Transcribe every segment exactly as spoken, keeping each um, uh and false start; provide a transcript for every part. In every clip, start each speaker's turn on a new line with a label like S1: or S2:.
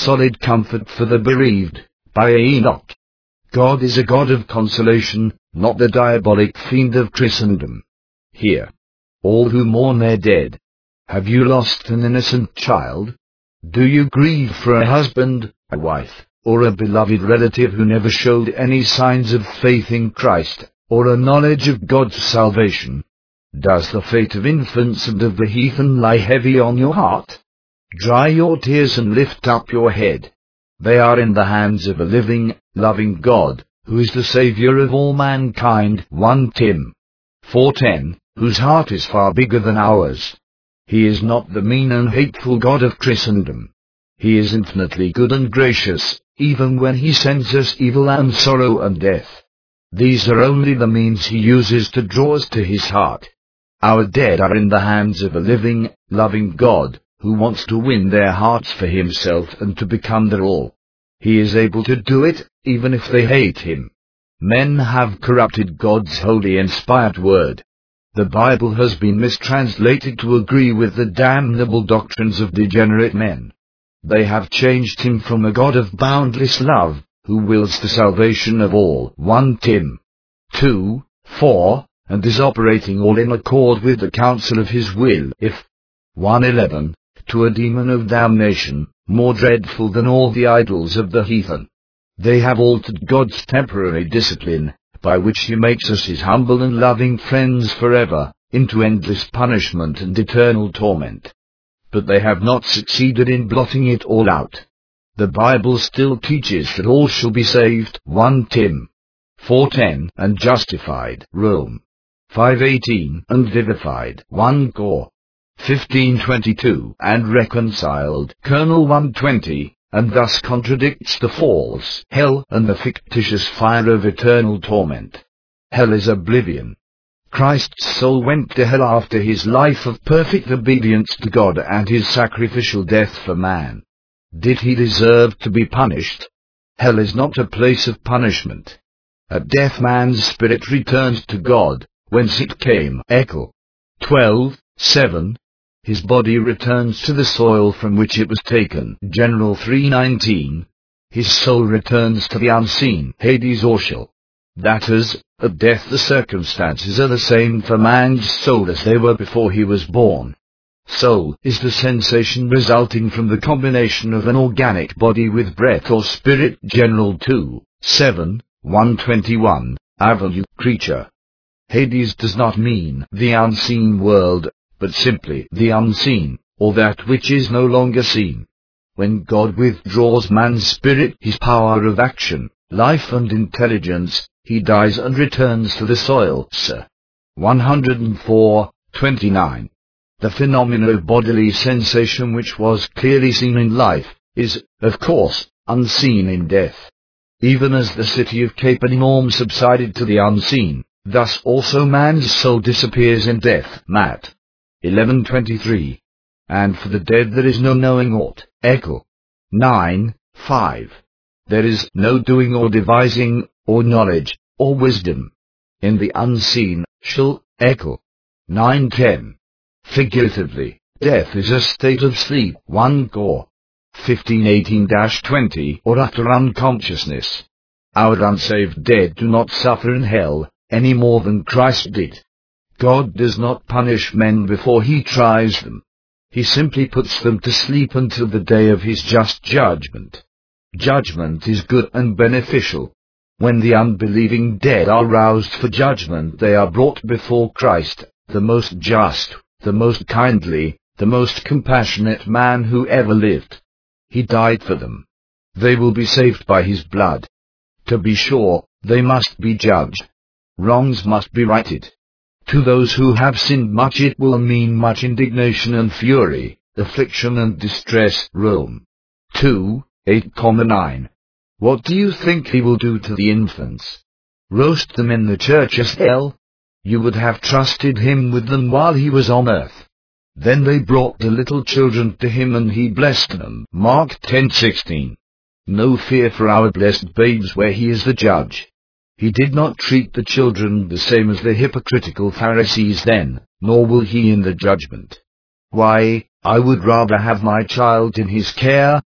S1: solid comfort for the bereaved, by Enoch. God is a God of consolation, not the diabolic fiend of Christendom. Hear, all who mourn their dead. Have you lost an innocent child? Do you grieve for a husband, a wife, or a beloved relative who never showed any signs of faith in Christ, or a knowledge of God's salvation? Does the fate of infants and of the heathen lie heavy on your heart? Dry your tears and lift up your head. They are in the hands of a living, loving God, who is the Saviour of all mankind. First Timothy four ten, whose heart is far bigger than ours. He is not the mean and hateful God of Christendom. He is infinitely good and gracious, even when he sends us evil and sorrow and death. These are only the means he uses to draw us to his heart. Our dead are in the hands of a living, loving God, who wants to win their hearts for himself and to become their all. He is able to do it, even if they hate him. Men have corrupted God's holy inspired word. The Bible has been mistranslated to agree with the damnable doctrines of degenerate men. They have changed him from a God of boundless love, who wills the salvation of all. First Timothy two four, and is operating all in accord with the counsel of his will. If First eleven, to a demon of damnation, more dreadful than all the idols of the heathen. They have altered God's temporary discipline, by which he makes us his humble and loving friends forever, into endless punishment and eternal torment. But they have not succeeded in blotting it all out. The Bible still teaches that all shall be saved. First Timothy four ten, and justified. Rome five eighteen, and vivified. First Cor fifteen twenty-two, and reconciled. Colonel one twenty, and thus contradicts the false hell and the fictitious fire of eternal torment. Hell is oblivion. Christ's soul went to hell after his life of perfect obedience to God and his sacrificial death for man. Did he deserve to be punished? Hell is not a place of punishment. At death man's spirit returns to God, whence it came. Ecclesiastes twelve seven. His body returns to the soil from which it was taken. General three nineteen. His soul returns to the unseen. Hades or Sheol. That is, at death the circumstances are the same for man's soul as they were before he was born. Soul is the sensation resulting from the combination of an organic body with breath or spirit. General two seven, one twenty-one, Avenue, creature. Hades does not mean the unseen world, but simply the unseen, or that which is no longer seen. When God withdraws man's spirit, his power of action, life and intelligence, he dies and returns to the soil. Sir. one oh four twenty-nine. The phenomena of bodily sensation which was clearly seen in life, is, of course, unseen in death. Even as the city of Capernaum subsided to the unseen, thus also man's soul disappears in death. Matt. eleven twenty-three. And for the dead there is no knowing aught. Ecclesiastes nine five. There is no doing or devising, or knowledge, or wisdom. In the unseen, shall, Ecclesiastes nine ten. Figuratively, death is a state of sleep. First Cor fifteen eighteen twenty, or utter unconsciousness. Our unsaved dead do not suffer in hell, any more than Christ did. God does not punish men before he tries them. He simply puts them to sleep until the day of his just judgment. Judgment is good and beneficial. When the unbelieving dead are roused for judgment, they are brought before Christ, the most just, the most kindly, the most compassionate man who ever lived. He died for them. They will be saved by his blood. To be sure, they must be judged. Wrongs must be righted. To those who have sinned much it will mean much indignation and fury, affliction and distress. Rome two eight nine. What do you think he will do to the infants? Roast them in the church as hell? You would have trusted him with them while he was on earth. Then they brought the little children to him and he blessed them. Mark ten sixteen. No fear for our blessed babes where he is the judge. He did not treat the children the same as the hypocritical Pharisees then, nor will he in the judgment. Why, I would rather have my child in his care,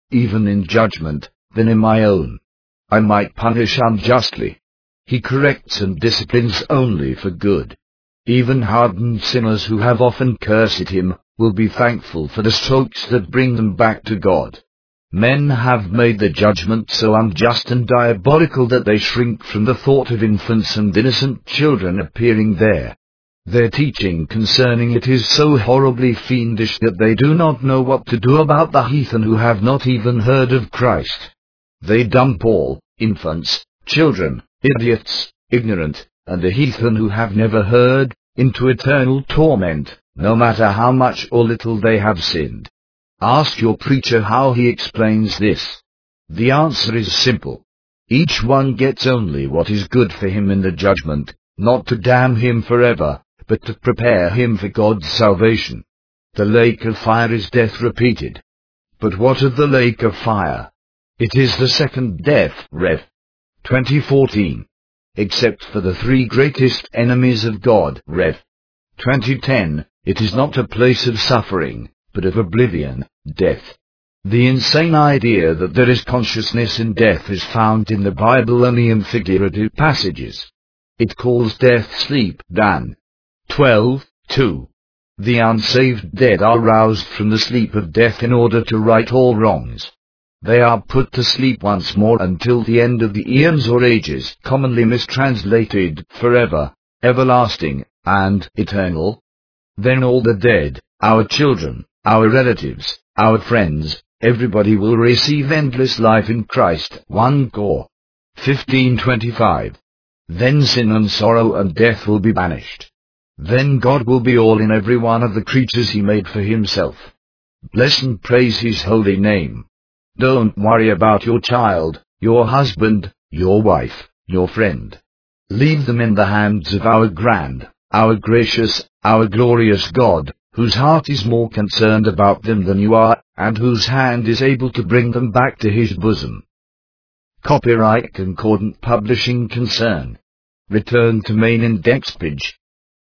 S1: even in judgment, than in my own. I might punish unjustly. He corrects and disciplines only for good. Even hardened sinners who have often cursed him will be thankful for the strokes that bring them back to God. Men have made the judgment so unjust and diabolical that they shrink from the thought of infants and innocent children appearing there. Their teaching concerning it is so horribly fiendish that they do not know what to do about the heathen who have not even heard of Christ. They dump all, infants, children, idiots, ignorant, and the heathen who have never heard, into eternal torment, no matter how much or little they have sinned. Ask your preacher how he explains this. The answer is simple. Each one gets only what is good for him in the judgment, not to damn him forever, but to prepare him for God's salvation. The lake of fire is death repeated. But what of the lake of fire? It is the second death, Rev twenty fourteen. Except for the three greatest enemies of God, Rev twenty ten, it is not a place of suffering, but of oblivion, death. The insane idea that there is consciousness in death is found in the Bible only in figurative passages. It calls death sleep, Dan twelve two. The unsaved dead are roused from the sleep of death in order to right all wrongs. They are put to sleep once more until the end of the eons or ages, commonly mistranslated forever, everlasting, and eternal. Then all the dead, our children, our relatives, our friends, everybody will receive endless life in Christ. First Cor fifteen twenty-five. Then sin and sorrow and death will be banished. Then God will be all in every one of the creatures he made for himself. Bless and praise his holy name. Don't worry about your child, your husband, your wife, your friend. Leave them in the hands of our grand, our gracious, our glorious God, whose heart is more concerned about them than you are, and whose hand is able to bring them back to his bosom. Copyright Concordant Publishing Concern. Return to main index page.